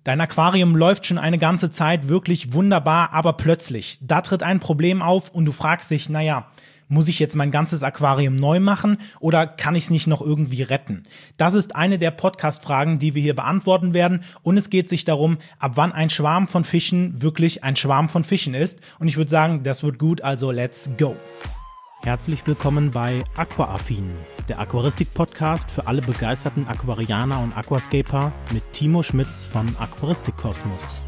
Dein Aquarium läuft schon eine ganze Zeit wirklich wunderbar, aber plötzlich, da tritt ein Problem auf und du fragst dich, muss ich jetzt mein ganzes Aquarium neu machen oder kann ich es nicht noch irgendwie retten? Das ist eine der Podcast-Fragen, die wir hier beantworten werden, und es geht sich darum, ab wann ein Schwarm von Fischen wirklich ein Schwarm von Fischen ist, und ich würde sagen, das wird gut, also let's go! Herzlich willkommen bei Aquaaffin, der Aquaristik-Podcast für alle begeisterten Aquarianer und Aquascaper mit Timo Schmitz von Aquaristik Kosmos.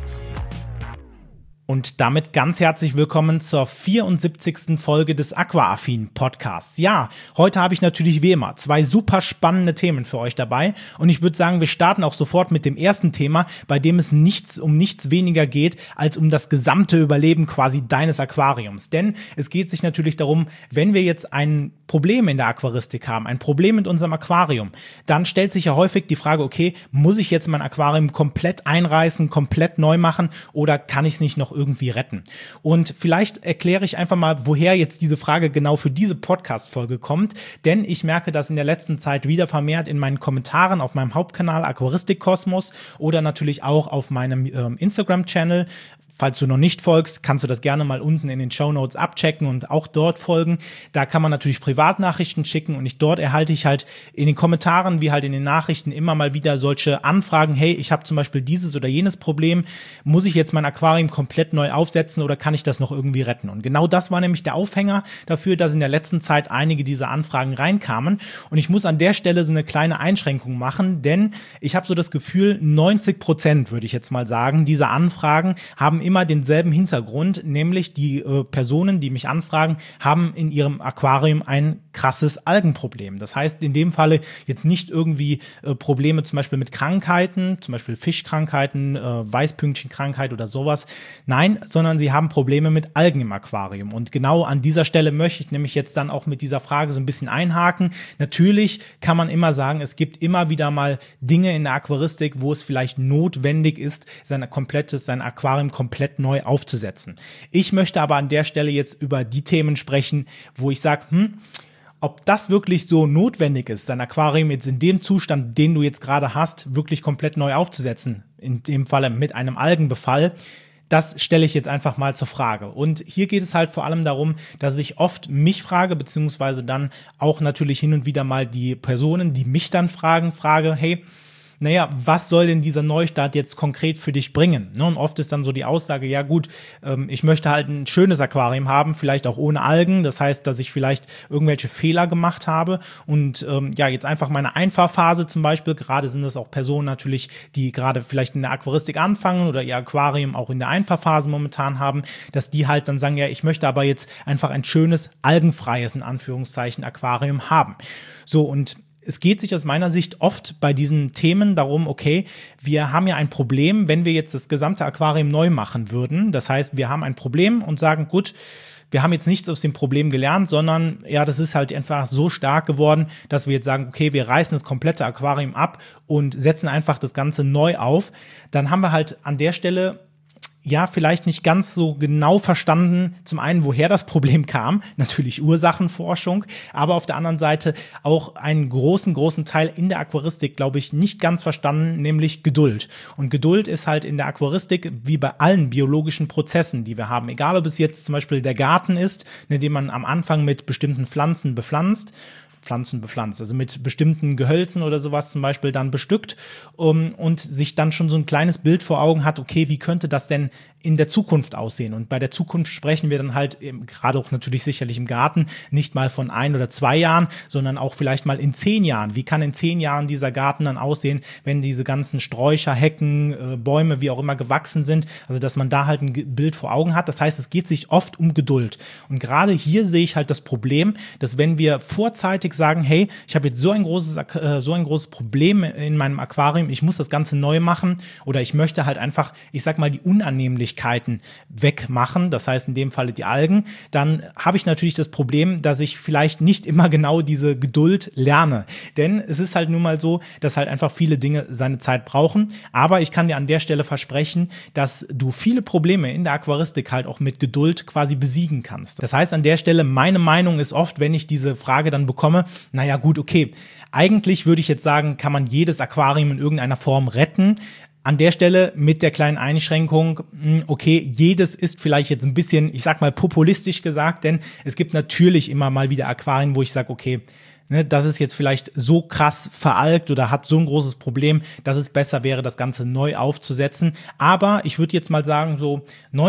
Und damit ganz herzlich willkommen zur 74. Folge des Aquaaffin Podcasts. Ja, heute habe ich natürlich wie immer zwei super spannende Themen für euch dabei. Und ich würde sagen, wir starten auch sofort mit dem ersten Thema, bei dem es um nichts weniger geht, als um das gesamte Überleben quasi deines Aquariums. Denn es geht sich natürlich darum, wenn wir jetzt ein Problem in der Aquaristik haben, ein Problem mit unserem Aquarium, dann stellt sich ja häufig die Frage, okay, muss ich jetzt mein Aquarium komplett einreißen, komplett neu machen oder kann ich es nicht noch irgendwie retten? Und vielleicht erkläre ich einfach mal, woher jetzt diese Frage genau für diese Podcast-Folge kommt, denn ich merke das in der letzten Zeit wieder vermehrt in meinen Kommentaren auf meinem Hauptkanal Aquaristik Kosmos oder natürlich auch auf meinem Instagram-Channel. Falls du noch nicht folgst, kannst du das gerne mal unten in den Shownotes abchecken und auch dort folgen. Da kann man natürlich Privatnachrichten schicken und dort erhalte ich halt in den Kommentaren wie halt in den Nachrichten immer mal wieder solche Anfragen. Hey, ich habe zum Beispiel dieses oder jenes Problem. Muss ich jetzt mein Aquarium komplett neu aufsetzen oder kann ich das noch irgendwie retten? Und genau das war nämlich der Aufhänger dafür, dass in der letzten Zeit einige dieser Anfragen reinkamen. Und ich muss an der Stelle so eine kleine Einschränkung machen, denn ich habe so das Gefühl, 90%, würde ich jetzt mal sagen, dieser Anfragen haben immer denselben Hintergrund, nämlich die Personen, die mich anfragen, haben in ihrem Aquarium ein krasses Algenproblem. Das heißt, in dem Falle jetzt nicht irgendwie Probleme zum Beispiel mit Krankheiten, zum Beispiel Fischkrankheiten, Weißpünktchenkrankheit oder sowas. Nein, sondern sie haben Probleme mit Algen im Aquarium. Und genau an dieser Stelle möchte ich nämlich jetzt dann auch mit dieser Frage so ein bisschen einhaken. Natürlich kann man immer sagen, es gibt immer wieder mal Dinge in der Aquaristik, wo es vielleicht notwendig ist, sein Aquarium komplett neu aufzusetzen. Ich möchte aber an der Stelle jetzt über die Themen sprechen, wo ich sage, ob das wirklich so notwendig ist, sein Aquarium jetzt in dem Zustand, den du jetzt gerade hast, wirklich komplett neu aufzusetzen, in dem Falle mit einem Algenbefall, das stelle ich jetzt einfach mal zur Frage. Und hier geht es halt vor allem darum, dass ich oft mich frage, beziehungsweise dann auch natürlich hin und wieder mal die Personen, die mich dann frage, hey, was soll denn dieser Neustart jetzt konkret für dich bringen? Und oft ist dann so die Aussage, ja gut, ich möchte halt ein schönes Aquarium haben, vielleicht auch ohne Algen. Das heißt, dass ich vielleicht irgendwelche Fehler gemacht habe und jetzt einfach meine Einfahrphase zum Beispiel, gerade sind es auch Personen natürlich, die gerade vielleicht in der Aquaristik anfangen oder ihr Aquarium auch in der Einfahrphase momentan haben, dass die halt dann sagen, ja, ich möchte aber jetzt einfach ein schönes, algenfreies, in Anführungszeichen, Aquarium haben. So, und es geht sich aus meiner Sicht oft bei diesen Themen darum, okay, wir haben ja ein Problem, wenn wir jetzt das gesamte Aquarium neu machen würden. Das heißt, wir haben ein Problem und sagen, gut, wir haben jetzt nichts aus dem Problem gelernt, sondern das ist halt einfach so stark geworden, dass wir jetzt sagen, okay, wir reißen das komplette Aquarium ab und setzen einfach das Ganze neu auf. Dann haben wir halt an der Stelle vielleicht nicht ganz so genau verstanden, zum einen, woher das Problem kam, natürlich Ursachenforschung, aber auf der anderen Seite auch einen großen Teil in der Aquaristik, glaube ich, nicht ganz verstanden, nämlich Geduld. Und Geduld ist halt in der Aquaristik wie bei allen biologischen Prozessen, die wir haben, egal ob es jetzt zum Beispiel der Garten ist, den man am Anfang mit bestimmten Pflanzen bepflanzt, also mit bestimmten Gehölzen oder sowas zum Beispiel dann bestückt und sich dann schon so ein kleines Bild vor Augen hat, okay, wie könnte das denn in der Zukunft aussehen? Und bei der Zukunft sprechen wir dann halt gerade auch natürlich sicherlich im Garten nicht mal von 1 oder 2 Jahren, sondern auch vielleicht mal in 10 Jahren. Wie kann in 10 Jahren dieser Garten dann aussehen, wenn diese ganzen Sträucher, Hecken, Bäume, wie auch immer gewachsen sind? Also, dass man da halt ein Bild vor Augen hat. Das heißt, es geht sich oft um Geduld. Und gerade hier sehe ich halt das Problem, dass wenn wir vorzeitig sagen, hey, ich habe jetzt so ein großes Problem in meinem Aquarium, ich muss das Ganze neu machen oder ich möchte halt einfach, ich sag mal, die Unannehmlichkeiten wegmachen, das heißt in dem Falle die Algen, dann habe ich natürlich das Problem, dass ich vielleicht nicht immer genau diese Geduld lerne. Denn es ist halt nun mal so, dass halt einfach viele Dinge seine Zeit brauchen, aber ich kann dir an der Stelle versprechen, dass du viele Probleme in der Aquaristik halt auch mit Geduld quasi besiegen kannst. Das heißt an der Stelle, meine Meinung ist oft, wenn ich diese Frage dann bekomme, naja gut, okay, eigentlich würde ich jetzt sagen, kann man jedes Aquarium in irgendeiner Form retten, An der Stelle mit der kleinen Einschränkung, okay, jedes ist vielleicht jetzt ein bisschen, ich sag mal, populistisch gesagt, denn es gibt natürlich immer mal wieder Aquarien, wo ich sage, okay, das ist jetzt vielleicht so krass veralkt oder hat so ein großes Problem, dass es besser wäre, das Ganze neu aufzusetzen. Aber ich würde jetzt mal sagen, so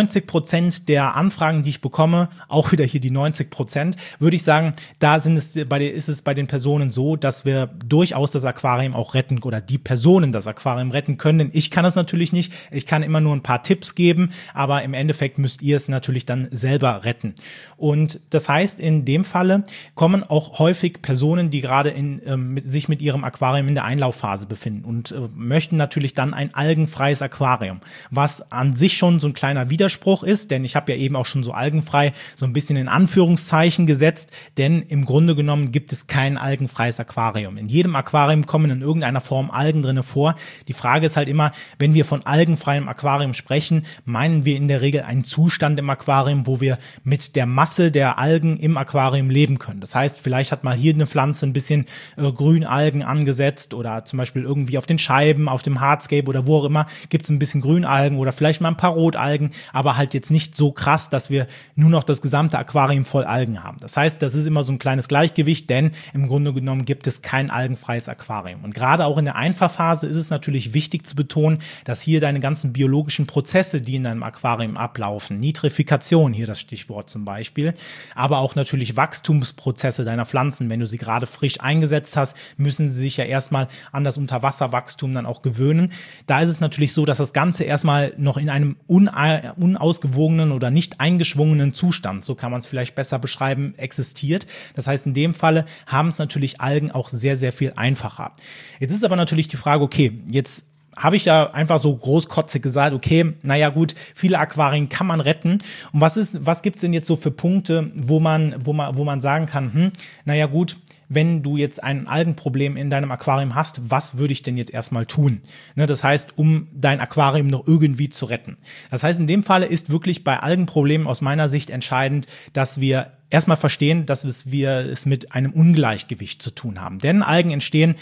90% der Anfragen, die ich bekomme, auch wieder hier die 90%, würde ich sagen, ist es bei den Personen so, dass wir durchaus das Aquarium auch retten oder die Personen das Aquarium retten können. Denn ich kann es natürlich nicht. Ich kann immer nur ein paar Tipps geben, aber im Endeffekt müsst ihr es natürlich dann selber retten. Und das heißt, in dem Falle kommen auch häufig Personen, die gerade sich mit ihrem Aquarium in der Einlaufphase befinden und möchten natürlich dann ein algenfreies Aquarium, was an sich schon so ein kleiner Widerspruch ist, denn ich habe ja eben auch schon so algenfrei so ein bisschen in Anführungszeichen gesetzt, denn im Grunde genommen gibt es kein algenfreies Aquarium. In jedem Aquarium kommen in irgendeiner Form Algen drinne vor. Die Frage ist halt immer, wenn wir von algenfreiem Aquarium sprechen, meinen wir in der Regel einen Zustand im Aquarium, wo wir mit der Masse der Algen im Aquarium leben können. Das heißt, vielleicht hat mal hier eine Pflanze ein bisschen Grünalgen angesetzt oder zum Beispiel irgendwie auf den Scheiben, auf dem Hardscape oder wo auch immer gibt es ein bisschen Grünalgen oder vielleicht mal ein paar Rotalgen, aber halt jetzt nicht so krass, dass wir nur noch das gesamte Aquarium voll Algen haben. Das heißt, das ist immer so ein kleines Gleichgewicht, denn im Grunde genommen gibt es kein algenfreies Aquarium. Und gerade auch in der Einfahrphase ist es natürlich wichtig zu betonen, dass hier deine ganzen biologischen Prozesse, die in deinem Aquarium ablaufen, Nitrifikation, hier das Stichwort zum Beispiel, aber auch natürlich Wachstumsprozesse deiner Pflanzen, wenn du sie gerade frisch eingesetzt hast, müssen sie sich ja erstmal an das Unterwasserwachstum dann auch gewöhnen. Da ist es natürlich so, dass das Ganze erstmal noch in einem unausgewogenen oder nicht eingeschwungenen Zustand, so kann man es vielleicht besser beschreiben, existiert. Das heißt, in dem Falle haben es natürlich Algen auch sehr, sehr viel einfacher. Jetzt ist aber natürlich die Frage, okay, jetzt habe ich ja einfach so großkotzig gesagt, okay, naja gut, viele Aquarien kann man retten. Und was gibt's denn jetzt so für Punkte, wo man sagen kann, naja gut, wenn du jetzt ein Algenproblem in deinem Aquarium hast, was würde ich denn jetzt erstmal tun? Das heißt, um dein Aquarium noch irgendwie zu retten. Das heißt, in dem Falle ist wirklich bei Algenproblemen aus meiner Sicht entscheidend, dass wir erstmal verstehen, dass wir es mit einem Ungleichgewicht zu tun haben. Denn Algen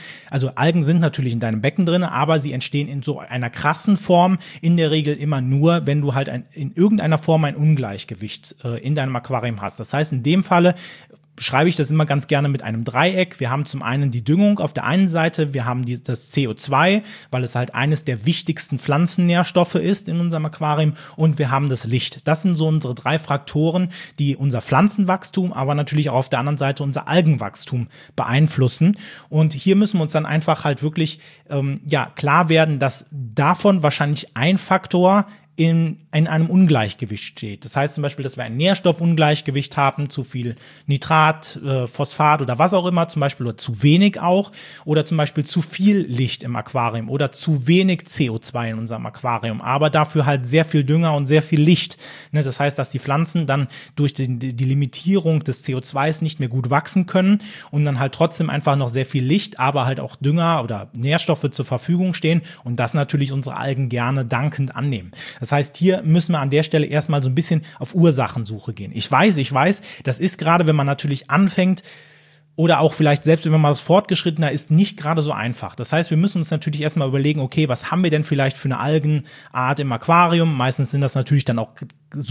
sind natürlich in deinem Becken drin, aber sie entstehen in so einer krassen Form, in der Regel immer nur, wenn du halt in irgendeiner Form ein Ungleichgewicht in deinem Aquarium hast. Das heißt, in dem Falle schreibe ich das immer ganz gerne mit einem Dreieck. Wir haben zum einen die Düngung auf der einen Seite, wir haben das CO2, weil es halt eines der wichtigsten Pflanzennährstoffe ist in unserem Aquarium, und wir haben das Licht. Das sind so unsere drei Faktoren, die unser Pflanzenwachstum, aber natürlich auch auf der anderen Seite unser Algenwachstum beeinflussen. Und hier müssen wir uns dann einfach halt wirklich klar werden, dass davon wahrscheinlich ein Faktor in einem Ungleichgewicht steht. Das heißt zum Beispiel, dass wir ein Nährstoffungleichgewicht haben, zu viel Nitrat, Phosphat oder was auch immer zum Beispiel, oder zu wenig auch, oder zum Beispiel zu viel Licht im Aquarium oder zu wenig CO2 in unserem Aquarium, aber dafür halt sehr viel Dünger und sehr viel Licht. Das heißt, dass die Pflanzen dann durch die Limitierung des CO2s nicht mehr gut wachsen können und dann halt trotzdem einfach noch sehr viel Licht, aber halt auch Dünger oder Nährstoffe zur Verfügung stehen und das natürlich unsere Algen gerne dankend annehmen. Das heißt, hier müssen wir an der Stelle erstmal so ein bisschen auf Ursachensuche gehen. Ich weiß, das ist gerade, wenn man natürlich anfängt, oder auch vielleicht selbst, wenn man mal fortgeschrittener ist, nicht gerade so einfach. Das heißt, wir müssen uns natürlich erstmal überlegen, okay, was haben wir denn vielleicht für eine Algenart im Aquarium? Meistens sind das natürlich dann auch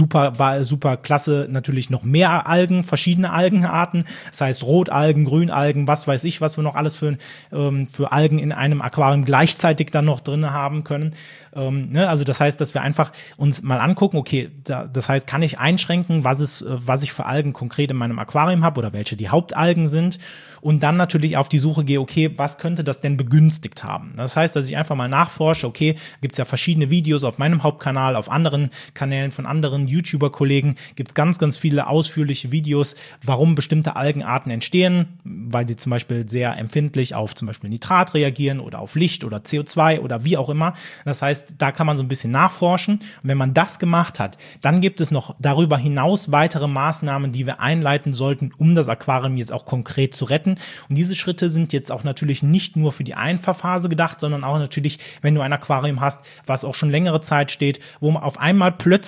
super klasse, natürlich noch mehr Algen, verschiedene Algenarten. Das heißt Rotalgen, Grünalgen, was weiß ich, was wir noch alles für Algen in einem Aquarium gleichzeitig dann noch drin haben können. Also das heißt, dass wir einfach uns mal angucken, okay, das heißt, kann ich einschränken, was ich für Algen konkret in meinem Aquarium habe oder welche die Hauptalgen sind, und dann natürlich auf die Suche gehe, okay, was könnte das denn begünstigt haben? Das heißt, dass ich einfach mal nachforsche, okay, gibt es ja verschiedene Videos auf meinem Hauptkanal, auf anderen Kanälen von anderen YouTuber-Kollegen, gibt es ganz, ganz viele ausführliche Videos, warum bestimmte Algenarten entstehen, weil sie zum Beispiel sehr empfindlich auf zum Beispiel Nitrat reagieren oder auf Licht oder CO2 oder wie auch immer. Das heißt, da kann man so ein bisschen nachforschen. Und wenn man das gemacht hat, dann gibt es noch darüber hinaus weitere Maßnahmen, die wir einleiten sollten, um das Aquarium jetzt auch konkret zu retten. Und diese Schritte sind jetzt auch natürlich nicht nur für die Einfahrphase gedacht, sondern auch natürlich, wenn du ein Aquarium hast, was auch schon längere Zeit steht, wo auf einmal plötzlich das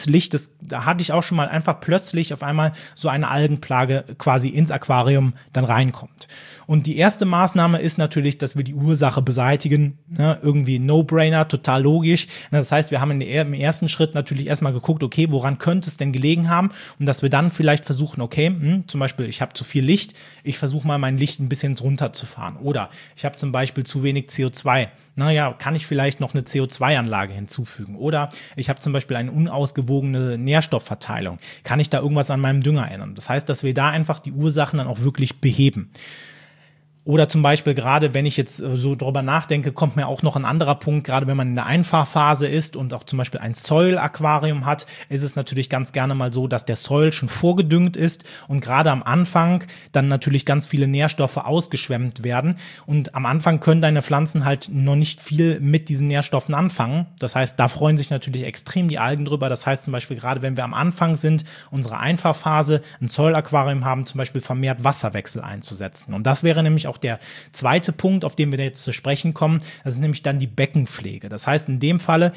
da hatte ich auch schon mal einfach plötzlich auf einmal so eine Algenplage quasi ins Aquarium dann reinkommt. Und die erste Maßnahme ist natürlich, dass wir die Ursache beseitigen. Ne? Irgendwie No-Brainer, total logisch. Das heißt, wir haben im ersten Schritt natürlich erstmal geguckt, okay, woran könnte es denn gelegen haben? Und dass wir dann vielleicht versuchen, okay, zum Beispiel, ich habe zu viel Licht, ich versuche mal mein Licht ein bisschen runterzufahren. Oder ich habe zum Beispiel zu wenig CO2. Naja, kann ich vielleicht noch eine CO2-Anlage hinzufügen? Oder ich habe zum Beispiel eine unausgewogene Nährstoffverteilung. Kann ich da irgendwas an meinem Dünger ändern? Das heißt, dass wir da einfach die Ursachen dann auch wirklich beheben. Oder zum Beispiel gerade, wenn ich jetzt so drüber nachdenke, kommt mir auch noch ein anderer Punkt, gerade wenn man in der Einfahrphase ist und auch zum Beispiel ein Soil-Aquarium hat, ist es natürlich ganz gerne mal so, dass der Soil schon vorgedüngt ist und gerade am Anfang dann natürlich ganz viele Nährstoffe ausgeschwemmt werden. Und am Anfang können deine Pflanzen halt noch nicht viel mit diesen Nährstoffen anfangen. Das heißt, da freuen sich natürlich extrem die Algen drüber. Das heißt zum Beispiel gerade, wenn wir am Anfang sind, unsere Einfahrphase, ein Soil-Aquarium haben, zum Beispiel vermehrt Wasserwechsel einzusetzen. Und das wäre nämlich auch der zweite Punkt, auf den wir jetzt zu sprechen kommen. Das ist nämlich dann die Beckenpflege. Das heißt, in dem Falle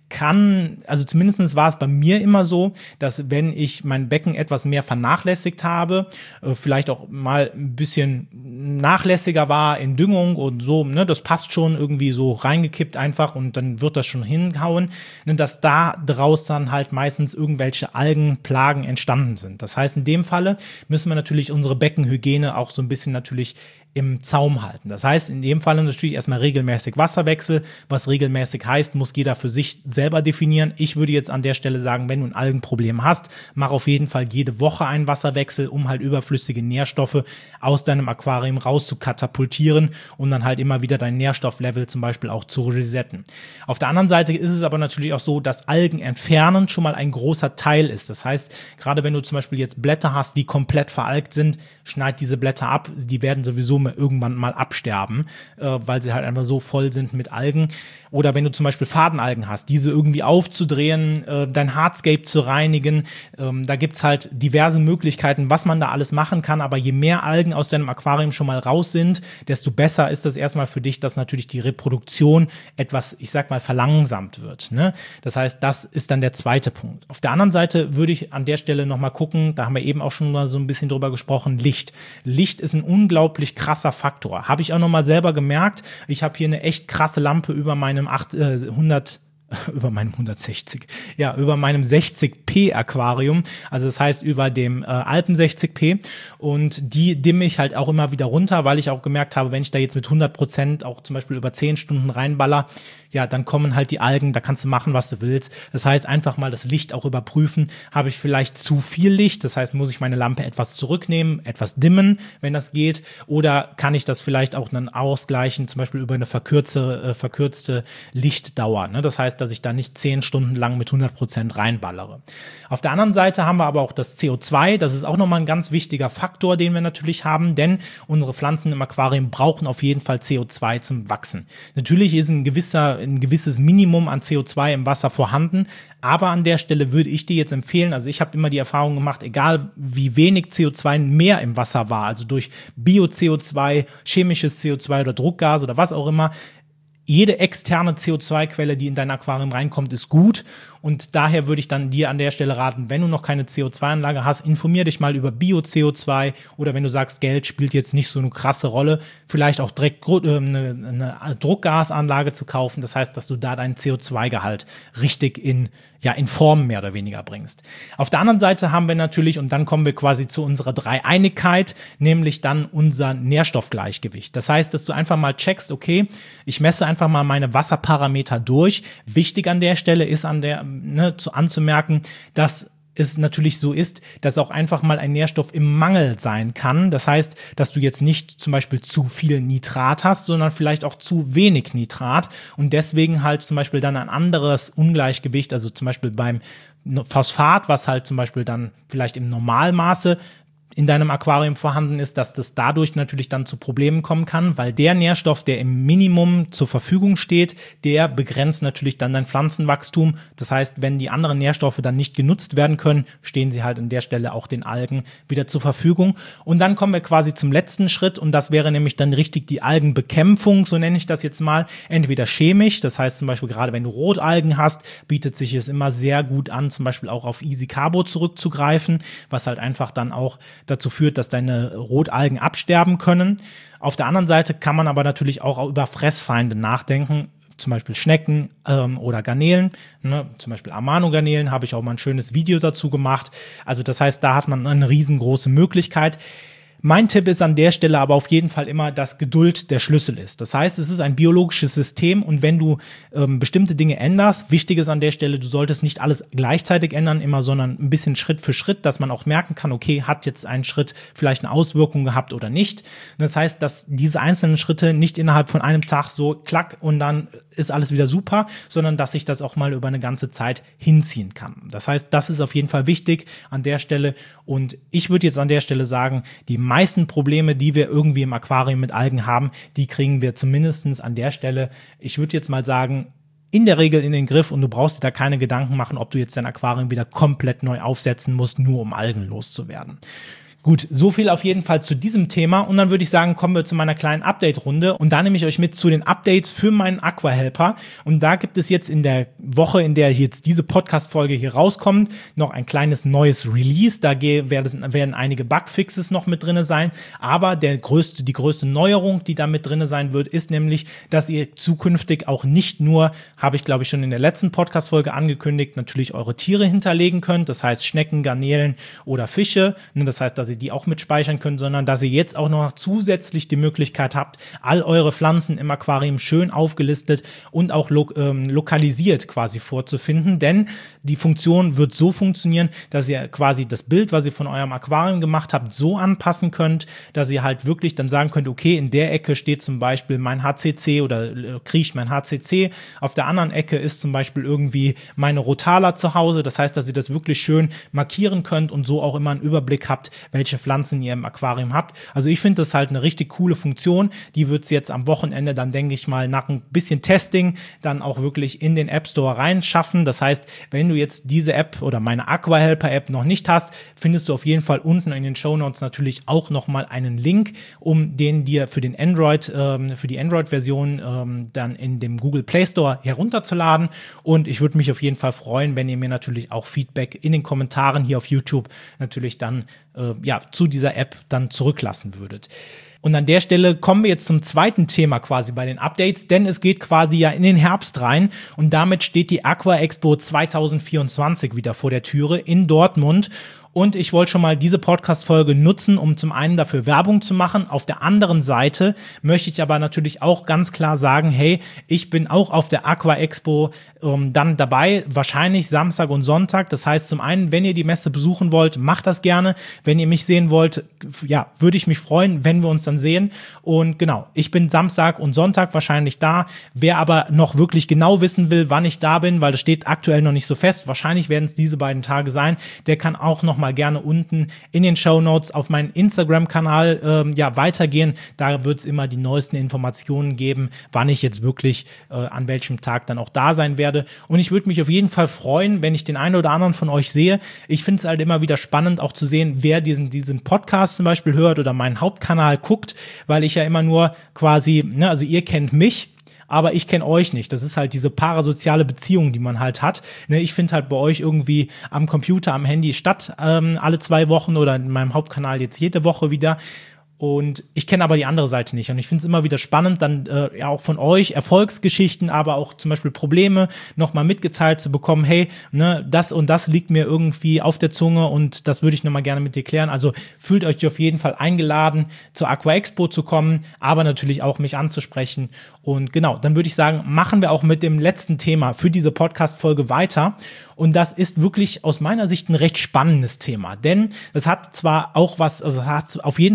also zumindest war es bei mir immer so, dass wenn ich mein Becken etwas mehr vernachlässigt habe, vielleicht auch mal ein bisschen nachlässiger war in Düngung und so, ne, das passt schon irgendwie so reingekippt einfach und dann wird das schon hinhauen, ne, dass da draus dann halt meistens irgendwelche Algenplagen entstanden sind. Das heißt, in dem Falle müssen wir natürlich unsere Beckenhygiene auch so ein bisschen natürlich im Zaum halten. Das heißt, in dem Fall natürlich erstmal regelmäßig Wasserwechsel. Was regelmäßig heißt, muss jeder für sich selber definieren. Ich würde jetzt an der Stelle sagen, wenn du ein Algenproblem hast, mach auf jeden Fall jede Woche einen Wasserwechsel, um halt überflüssige Nährstoffe aus deinem Aquarium raus zu katapultieren und dann halt immer wieder dein Nährstofflevel zum Beispiel auch zu resetten. Auf der anderen Seite ist es aber natürlich auch so, dass Algen entfernen schon mal ein großer Teil ist. Das heißt, gerade wenn du zum Beispiel jetzt Blätter hast, die komplett veralgt sind, schneid diese Blätter ab. Die werden sowieso irgendwann mal absterben, weil sie halt einfach so voll sind mit Algen. Oder wenn du zum Beispiel Fadenalgen hast, diese irgendwie aufzudrehen, dein Hardscape zu reinigen. Da gibt's halt diverse Möglichkeiten, was man da alles machen kann. Aber je mehr Algen aus deinem Aquarium schon mal raus sind, desto besser ist das erstmal für dich, dass natürlich die Reproduktion etwas, ich sag mal, verlangsamt wird. Ne? Das heißt, das ist dann der zweite Punkt. Auf der anderen Seite würde ich an der Stelle nochmal gucken, da haben wir eben auch schon mal so ein bisschen drüber gesprochen, Licht. Licht ist ein unglaublich krasser Faktor. Habe ich auch nochmal selber gemerkt. Ich habe hier eine echt krasse Lampe über meinem 60p Aquarium, also das heißt über dem Alpen 60p und die dimme ich halt auch immer wieder runter, weil ich auch gemerkt habe, wenn ich da jetzt mit 100% auch zum Beispiel über 10 Stunden reinballer, ja, dann kommen halt die Algen, da kannst du machen, was du willst. Das heißt, einfach mal das Licht auch überprüfen. Habe ich vielleicht zu viel Licht? Das heißt, muss ich meine Lampe etwas zurücknehmen, etwas dimmen, wenn das geht? Oder kann ich das vielleicht auch dann ausgleichen, zum Beispiel über eine verkürzte Lichtdauer? Ne? Das heißt, dass ich da nicht 10 Stunden lang mit 100% reinballere. Auf der anderen Seite haben wir aber auch das CO2. Das ist auch nochmal ein ganz wichtiger Faktor, den wir natürlich haben, denn unsere Pflanzen im Aquarium brauchen auf jeden Fall CO2 zum Wachsen. Natürlich ist ein gewisses Minimum an CO2 im Wasser vorhanden, aber an der Stelle würde ich dir jetzt empfehlen, also ich habe immer die Erfahrung gemacht, egal wie wenig CO2 mehr im Wasser war, also durch Bio-CO2, chemisches CO2 oder Druckgas oder was auch immer, jede externe CO2-Quelle, die in dein Aquarium reinkommt, ist gut. Und daher würde ich dann dir an der Stelle raten, wenn du noch keine CO2-Anlage hast, informier dich mal über Bio-CO2 oder wenn du sagst, Geld spielt jetzt nicht so eine krasse Rolle, vielleicht auch direkt eine Druckgasanlage zu kaufen. Das heißt, dass du da deinen CO2-Gehalt richtig in Form mehr oder weniger bringst. Auf der anderen Seite haben wir natürlich, und dann kommen wir quasi zu unserer Dreieinigkeit, nämlich dann unser Nährstoffgleichgewicht. Das heißt, dass du einfach mal checkst, okay, ich messe einfach mal meine Wasserparameter durch. Wichtig an der Stelle ist anzumerken, dass es natürlich so ist, dass auch einfach mal ein Nährstoff im Mangel sein kann. Das heißt, dass du jetzt nicht zum Beispiel zu viel Nitrat hast, sondern vielleicht auch zu wenig Nitrat und deswegen halt zum Beispiel dann ein anderes Ungleichgewicht, also zum Beispiel beim Phosphat, was halt zum Beispiel dann vielleicht im Normalmaße in deinem Aquarium vorhanden ist, dass das dadurch natürlich dann zu Problemen kommen kann, weil der Nährstoff, der im Minimum zur Verfügung steht, der begrenzt natürlich dann dein Pflanzenwachstum. Das heißt, wenn die anderen Nährstoffe dann nicht genutzt werden können, stehen sie halt an der Stelle auch den Algen wieder zur Verfügung. Und dann kommen wir quasi zum letzten Schritt und das wäre nämlich dann richtig die Algenbekämpfung, so nenne ich das jetzt mal, entweder chemisch, das heißt zum Beispiel gerade wenn du Rotalgen hast, bietet sich es immer sehr gut an, zum Beispiel auch auf Easy Carbo zurückzugreifen, was halt einfach dann auch dazu führt, dass deine Rotalgen absterben können. Auf der anderen Seite kann man aber natürlich auch über Fressfeinde nachdenken, zum Beispiel Schnecken oder Garnelen, ne? Zum Beispiel Amano-Garnelen, habe ich auch mal ein schönes Video dazu gemacht. Also das heißt, da hat man eine riesengroße Möglichkeit. Mein Tipp ist an der Stelle aber auf jeden Fall immer, dass Geduld der Schlüssel ist. Das heißt, es ist ein biologisches System und wenn du bestimmte Dinge änderst, wichtig ist an der Stelle, du solltest nicht alles gleichzeitig ändern, immer, sondern ein bisschen Schritt für Schritt, dass man auch merken kann, okay, hat jetzt ein Schritt vielleicht eine Auswirkung gehabt oder nicht. Und das heißt, dass diese einzelnen Schritte nicht innerhalb von einem Tag so klack und dann ist alles wieder super, sondern dass sich das auch mal über eine ganze Zeit hinziehen kann. Das heißt, das ist auf jeden Fall wichtig an der Stelle und ich würde jetzt an der Stelle sagen, die meisten Probleme, die wir irgendwie im Aquarium mit Algen haben, die kriegen wir zumindest an der Stelle, ich würde jetzt mal sagen, in der Regel in den Griff und du brauchst dir da keine Gedanken machen, ob du jetzt dein Aquarium wieder komplett neu aufsetzen musst, nur um Algen loszuwerden. Gut, so viel auf jeden Fall zu diesem Thema und dann würde ich sagen, kommen wir zu meiner kleinen Update-Runde und da nehme ich euch mit zu den Updates für meinen Aquahelper und da gibt es jetzt in der Woche, in der jetzt diese Podcast-Folge hier rauskommt, noch ein kleines neues Release, da werden einige Bugfixes noch mit drin sein, aber die größte Neuerung, die da mit drin sein wird, ist nämlich, dass ihr zukünftig auch nicht nur, habe ich glaube ich schon in der letzten Podcast-Folge angekündigt, natürlich eure Tiere hinterlegen könnt, das heißt Schnecken, Garnelen oder Fische, das heißt, dass ihr die auch mitspeichern könnt, sondern dass ihr jetzt auch noch zusätzlich die Möglichkeit habt, all eure Pflanzen im Aquarium schön aufgelistet und auch lokalisiert quasi vorzufinden, denn die Funktion wird so funktionieren, dass ihr quasi das Bild, was ihr von eurem Aquarium gemacht habt, so anpassen könnt, dass ihr halt wirklich dann sagen könnt, okay, in der Ecke steht zum Beispiel mein HCC oder kriecht mein HCC, auf der anderen Ecke ist zum Beispiel irgendwie meine Rotala zu Hause, das heißt, dass ihr das wirklich schön markieren könnt und so auch immer einen Überblick habt, welche Pflanzen ihr im Aquarium habt. Also ich finde das halt eine richtig coole Funktion. Die wird es jetzt am Wochenende dann, denke ich mal, nach ein bisschen Testing dann auch wirklich in den App Store reinschaffen. Das heißt, wenn du jetzt diese App oder meine Aquahelper App noch nicht hast, findest du auf jeden Fall unten in den Shownotes natürlich auch nochmal einen Link, um den dir für die Android-Version dann in dem Google Play Store herunterzuladen. Und ich würde mich auf jeden Fall freuen, wenn ihr mir natürlich auch Feedback in den Kommentaren hier auf YouTube natürlich dann zu dieser App dann zurücklassen würdet. Und an der Stelle kommen wir jetzt zum zweiten Thema quasi bei den Updates, denn es geht quasi ja in den Herbst rein und damit steht die Aqua Expo 2024 wieder vor der Türe in Dortmund. Und ich wollte schon mal diese Podcast-Folge nutzen, um zum einen dafür Werbung zu machen. Auf der anderen Seite möchte ich aber natürlich auch ganz klar sagen, hey, ich bin auch auf der Aqua Expo dann dabei, wahrscheinlich Samstag und Sonntag. Das heißt zum einen, wenn ihr die Messe besuchen wollt, macht das gerne. Wenn ihr mich sehen wollt, ja, würde ich mich freuen, wenn wir uns dann sehen. Und genau, ich bin Samstag und Sonntag wahrscheinlich da. Wer aber noch wirklich genau wissen will, wann ich da bin, weil das steht aktuell noch nicht so fest, wahrscheinlich werden es diese beiden Tage sein, der kann auch noch mal gerne unten in den Shownotes auf meinen Instagram-Kanal weitergehen. Da wird es immer die neuesten Informationen geben, wann ich jetzt wirklich an welchem Tag dann auch da sein werde. Und ich würde mich auf jeden Fall freuen, wenn ich den einen oder anderen von euch sehe. Ich finde es halt immer wieder spannend, auch zu sehen, wer diesen Podcast zum Beispiel hört oder meinen Hauptkanal guckt, weil ich ja immer nur quasi, also ihr kennt mich, aber ich kenne euch nicht. Das ist halt diese parasoziale Beziehung, die man halt hat. Ich finde halt bei euch irgendwie am Computer, am Handy statt alle 2 Wochen oder in meinem Hauptkanal jetzt jede Woche wieder. Und ich kenne aber die andere Seite nicht. Und ich finde es immer wieder spannend, dann auch von euch Erfolgsgeschichten, aber auch zum Beispiel Probleme nochmal mitgeteilt zu bekommen. Hey, das und das liegt mir irgendwie auf der Zunge und das würde ich nochmal gerne mit dir klären. Also fühlt euch auf jeden Fall eingeladen, zur Aqua Expo zu kommen, aber natürlich auch mich anzusprechen. Und genau, dann würde ich sagen, machen wir auch mit dem letzten Thema für diese Podcast-Folge weiter. Und das ist wirklich aus meiner Sicht ein recht spannendes Thema. Denn es hat zwar auch was, also hat auf jeden Fall ja natürlich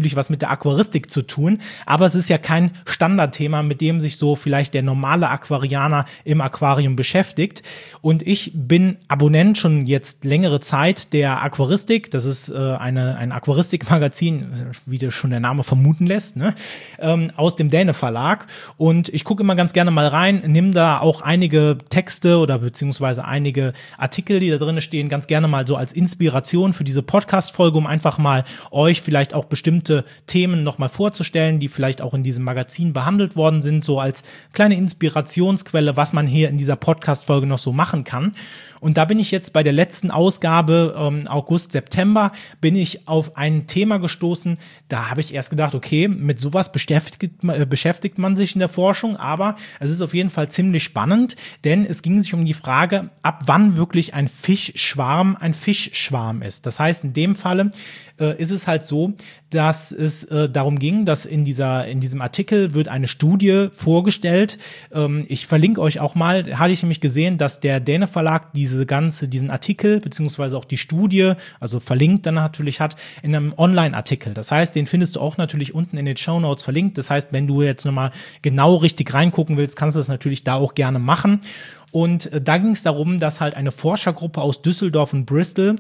natürlich was mit der Aquaristik zu tun, aber es ist ja kein Standardthema, mit dem sich so vielleicht der normale Aquarianer im Aquarium beschäftigt. Und ich bin Abonnent schon jetzt längere Zeit der Aquaristik. Das ist ein Aquaristikmagazin, wie das schon der Name vermuten lässt, ne? Aus dem Däne Verlag. Und ich gucke immer ganz gerne mal rein, nimm da auch einige Texte oder beziehungsweise einige Artikel, die da drin stehen, ganz gerne mal so als Inspiration für diese Podcast-Folge, um einfach mal euch vielleicht auch bestimmte Themen nochmal vorzustellen, die vielleicht auch in diesem Magazin behandelt worden sind, so als kleine Inspirationsquelle, was man hier in dieser Podcast-Folge noch so machen kann. Und da bin ich jetzt bei der letzten Ausgabe, August, September, bin ich auf ein Thema gestoßen. Da habe ich erst gedacht, okay, mit sowas beschäftigt man sich in der Forschung, aber es ist auf jeden Fall ziemlich spannend, denn es ging sich um die Frage, ab wann wirklich ein Fischschwarm ist. Das heißt, in dem Falle ist es halt so, dass es darum ging, dass in diesem Artikel wird eine Studie vorgestellt. Ich verlinke euch auch mal, hatte ich nämlich gesehen, dass der Däne Verlag diesen Artikel, beziehungsweise auch die Studie, also verlinkt dann natürlich hat, in einem Online-Artikel. Das heißt, den findest du auch natürlich unten in den Shownotes verlinkt. Das heißt, wenn du jetzt nochmal genau richtig reingucken willst, kannst du das natürlich da auch gerne machen. Und da ging es darum, dass halt eine Forschergruppe aus Düsseldorf und Bristol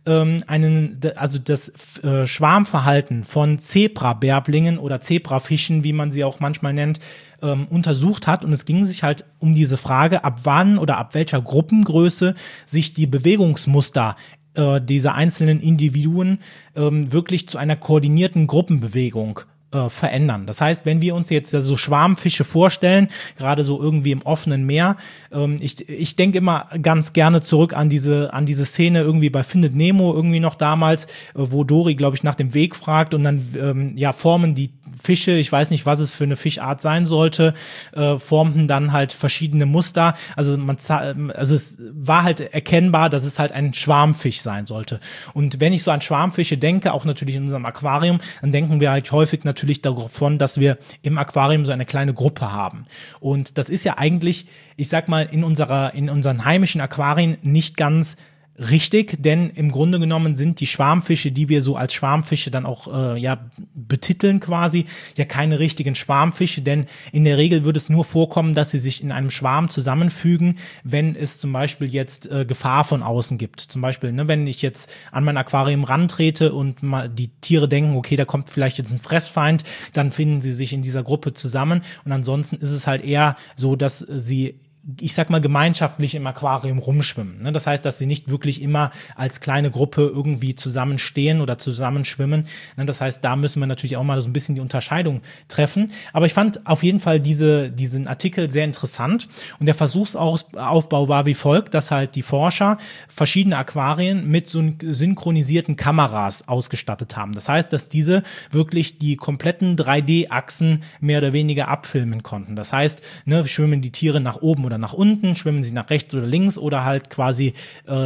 das Schwarmverhalten von Zebrabärblingen oder Zebrafischen, wie man sie auch manchmal nennt, untersucht hat. Und es ging sich halt um diese Frage, ab wann oder ab welcher Gruppengröße sich die Bewegungsmuster dieser einzelnen Individuen wirklich zu einer koordinierten Gruppenbewegung verändern. Das heißt, wenn wir uns jetzt so Schwarmfische vorstellen, gerade so irgendwie im offenen Meer, ich denke immer ganz gerne zurück an diese Szene irgendwie bei Findet Nemo irgendwie noch damals, wo Dory, glaube ich, nach dem Weg fragt und dann formen die Fische, ich weiß nicht, was es für eine Fischart sein sollte, formten dann halt verschiedene Muster. Also es war halt erkennbar, dass es halt ein Schwarmfisch sein sollte. Und wenn ich so an Schwarmfische denke, auch natürlich in unserem Aquarium, dann denken wir halt häufig natürlich davon, dass wir im Aquarium so eine kleine Gruppe haben. Und das ist ja eigentlich, ich sag mal, in unseren heimischen Aquarien nicht ganz richtig, denn im Grunde genommen sind die Schwarmfische, die wir so als Schwarmfische dann auch betiteln quasi, ja keine richtigen Schwarmfische, denn in der Regel würde es nur vorkommen, dass sie sich in einem Schwarm zusammenfügen, wenn es zum Beispiel jetzt Gefahr von außen gibt. Zum Beispiel, ne, wenn ich jetzt an mein Aquarium rantrete und mal die Tiere denken, okay, da kommt vielleicht jetzt ein Fressfeind, dann finden sie sich in dieser Gruppe zusammen und ansonsten ist es halt eher so, dass sie, ich sag mal, gemeinschaftlich im Aquarium rumschwimmen. Ne? Das heißt, dass sie nicht wirklich immer als kleine Gruppe irgendwie zusammenstehen oder zusammenschwimmen. Ne? Das heißt, da müssen wir natürlich auch mal so ein bisschen die Unterscheidung treffen. Aber ich fand auf jeden Fall diesen Artikel sehr interessant. Und der Versuchsaufbau war wie folgt, dass halt die Forscher verschiedene Aquarien mit so synchronisierten Kameras ausgestattet haben. Das heißt, dass diese wirklich die kompletten 3D-Achsen mehr oder weniger abfilmen konnten. Das heißt, ne, schwimmen die Tiere nach oben oder nach unten, schwimmen sie nach rechts oder links oder halt quasi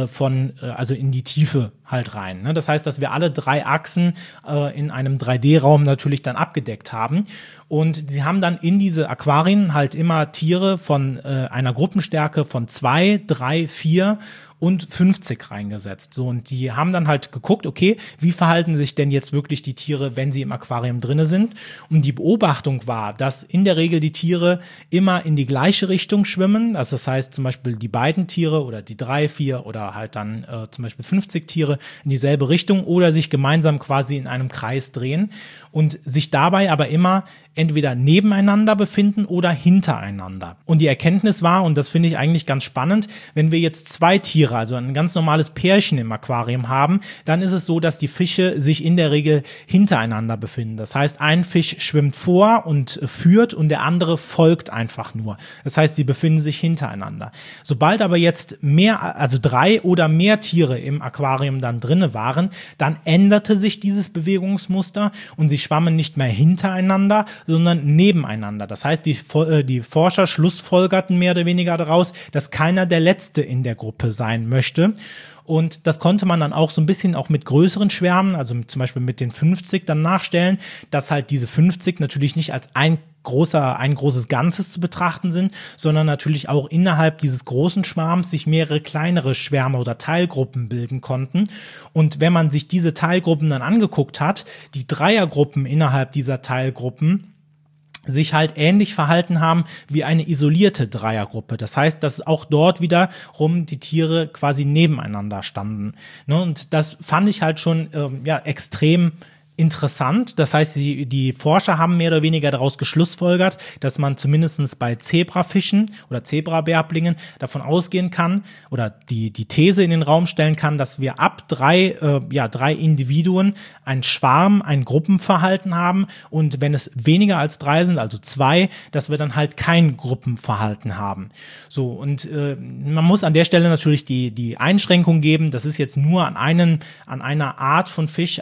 also in die Tiefe halt rein. Ne? Das heißt, dass wir alle 3 Achsen in einem 3D-Raum natürlich dann abgedeckt haben. Und sie haben dann in diese Aquarien halt immer Tiere von einer Gruppenstärke von 2, 3, 4 und 50 reingesetzt. So, und die haben dann halt geguckt, okay, wie verhalten sich denn jetzt wirklich die Tiere, wenn sie im Aquarium drinne sind? Und die Beobachtung war, dass in der Regel die Tiere immer in die gleiche Richtung schwimmen. Also das heißt zum Beispiel die beiden Tiere oder die 3, 4 oder halt dann zum Beispiel 50 Tiere in dieselbe Richtung oder sich gemeinsam quasi in einem Kreis drehen und sich dabei aber immer entweder nebeneinander befinden oder hintereinander. Und die Erkenntnis war, und das finde ich eigentlich ganz spannend, wenn wir jetzt 2 Tiere, also ein ganz normales Pärchen im Aquarium haben, dann ist es so, dass die Fische sich in der Regel hintereinander befinden. Das heißt, ein Fisch schwimmt vor und führt und der andere folgt einfach nur. Das heißt, sie befinden sich hintereinander. Sobald aber jetzt also 3 oder mehr Tiere im Aquarium dann drinne waren, dann änderte sich dieses Bewegungsmuster und sie schwammen nicht mehr hintereinander, sondern nebeneinander. Das heißt, die Forscher schlussfolgerten mehr oder weniger daraus, dass keiner der Letzte in der Gruppe sein sein möchte. Und das konnte man dann auch so ein bisschen auch mit größeren Schwärmen, also zum Beispiel mit den 50 dann nachstellen, dass halt diese 50 natürlich nicht als ein großes Ganzes zu betrachten sind, sondern natürlich auch innerhalb dieses großen Schwarms sich mehrere kleinere Schwärme oder Teilgruppen bilden konnten. Und wenn man sich diese Teilgruppen dann angeguckt hat, die Dreiergruppen innerhalb dieser Teilgruppen sich halt ähnlich verhalten haben wie eine isolierte Dreiergruppe. Das heißt, dass auch dort wiederum die Tiere quasi nebeneinander standen. Ne? Und das fand ich halt schon extrem interessant. Das heißt, die Forscher haben mehr oder weniger daraus geschlussfolgert, dass man zumindest bei Zebrafischen oder Zebrabärblingen davon ausgehen kann oder die These in den Raum stellen kann, dass wir ab drei Individuen einen Schwarm, ein Gruppenverhalten haben und wenn es weniger als 3 sind, also 2, dass wir dann halt kein Gruppenverhalten haben. So, und man muss an der Stelle natürlich die Einschränkung geben, das ist jetzt nur an einer Art von Fisch,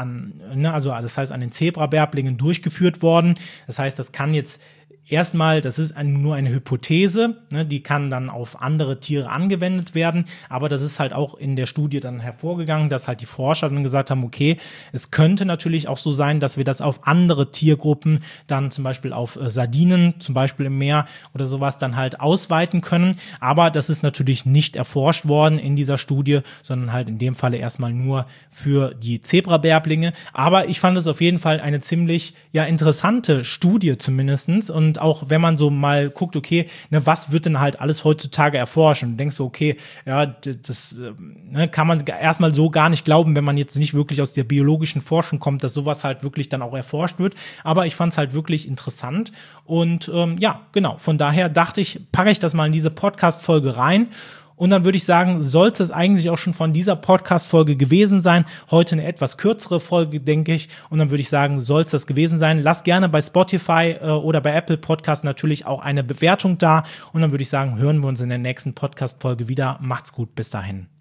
also das heißt an den Zebrabärblingen durchgeführt worden. Das heißt, das kann jetzt erstmal, das ist nur eine Hypothese, ne, die kann dann auf andere Tiere angewendet werden, aber das ist halt auch in der Studie dann hervorgegangen, dass halt die Forscher dann gesagt haben, okay, es könnte natürlich auch so sein, dass wir das auf andere Tiergruppen dann zum Beispiel auf Sardinen, zum Beispiel im Meer oder sowas dann halt ausweiten können, aber das ist natürlich nicht erforscht worden in dieser Studie, sondern halt in dem Falle erstmal nur für die Zebrabärblinge, aber ich fand es auf jeden Fall eine ziemlich interessante Studie zumindestens und auch wenn man so mal guckt, okay, ne, was wird denn halt alles heutzutage erforscht? Und du denkst so, okay, ja, das kann man erstmal so gar nicht glauben, wenn man jetzt nicht wirklich aus der biologischen Forschung kommt, dass sowas halt wirklich dann auch erforscht wird. Aber ich fand es halt wirklich interessant. Und genau, von daher dachte ich, packe ich das mal in diese Podcast-Folge rein. Und dann würde ich sagen, soll es das eigentlich auch schon von dieser Podcast-Folge gewesen sein. Heute eine etwas kürzere Folge, denke ich. Und dann würde ich sagen, soll es das gewesen sein. Lasst gerne bei Spotify oder bei Apple Podcast natürlich auch eine Bewertung da. Und dann würde ich sagen, hören wir uns in der nächsten Podcast-Folge wieder. Macht's gut, bis dahin.